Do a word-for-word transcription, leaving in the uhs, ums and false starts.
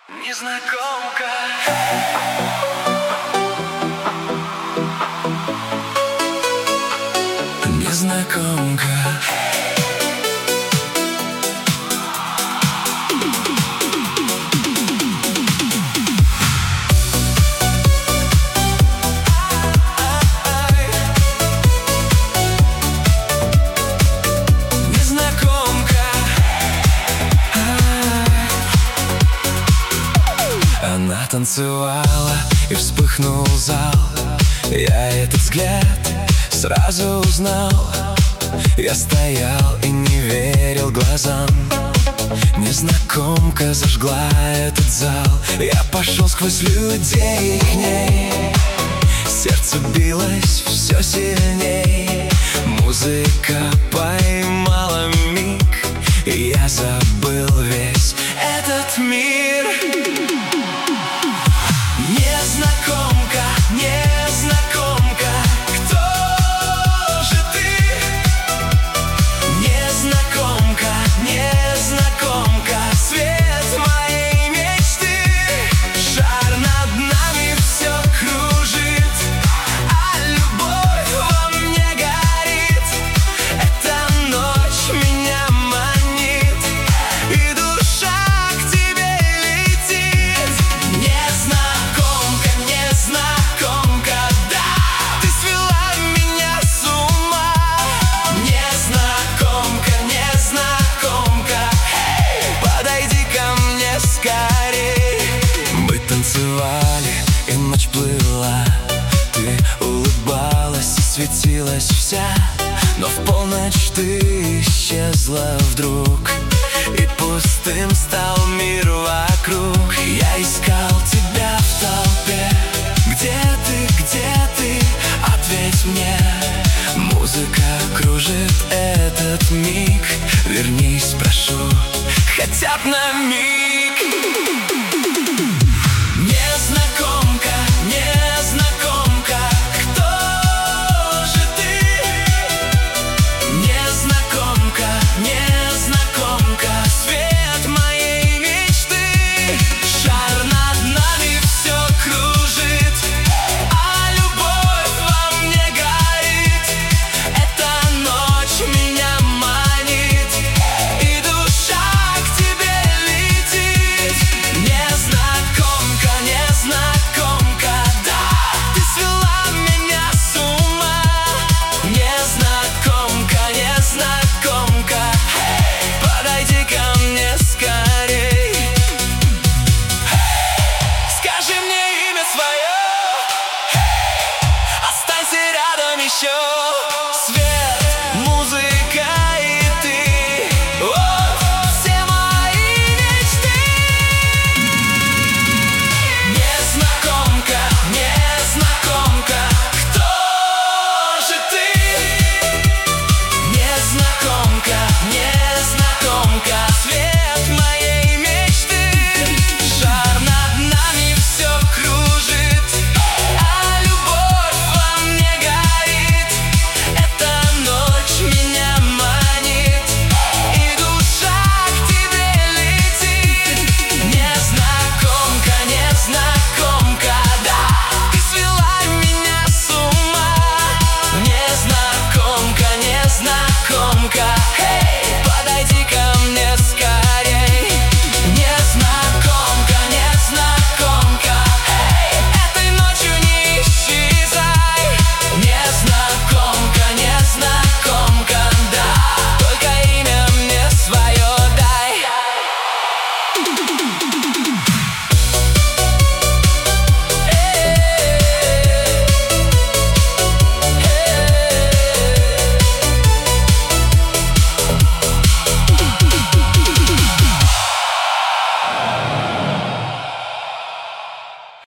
Незнакомка. Незнакомка. Она танцевала, и вспыхнул зал. Я этот взгляд сразу узнал. Я стоял и не верил глазам. Незнакомка зажгла этот зал. Я пошел сквозь людей к ней. Сердце билось все сильней. Музыка поймала миг, и я забыл весь этот мир. Незнакомка, незнакомка, кто же ты? Незнакомка, незнакомка, свет моей мечты. Шар над нами все кружит, а любовь во мне горит. Эта ночь меня манит, и душа к тебе летит. Незнакомка, незнакомка, да, ты свела меня с ума. Незнакомка, незнакомка, эй, подойди ко мне скорей. Мы танцевали, и ночь плыла. Ты улыбалась и светилась вся, но в полночь ты исчезла вдруг, и пустым стал мир вокруг. Я искал тебя в толпе. Где ты, где ты? Ответь мне. Музыка кружит этот миг. Вернись, прошу, хотя б на миг.